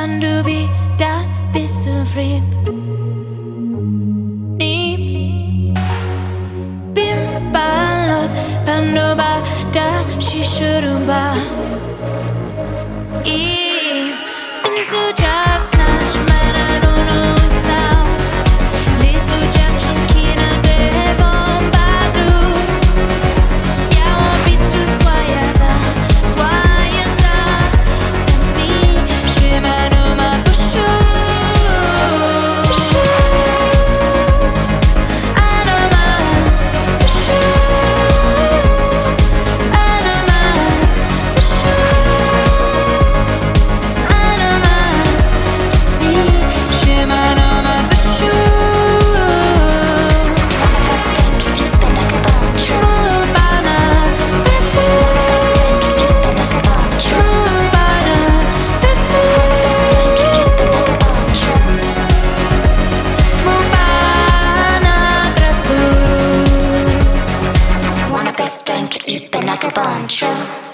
kan du bida bisufrim Nip Bimbalot Pandoba da Shishurumba I Insu Javsna Shmanaruno Sao Lisu Javchankina Devon Badu Yawa Bitu Swayaza Swayaza Tansi Shimanuma Bushu Animas Bushu Animas Bushu Animas Tansi Shimanuma Bushu Mubana Befu Mubana Befu Mubana Befu Wanna best drink, eat the nagabancho.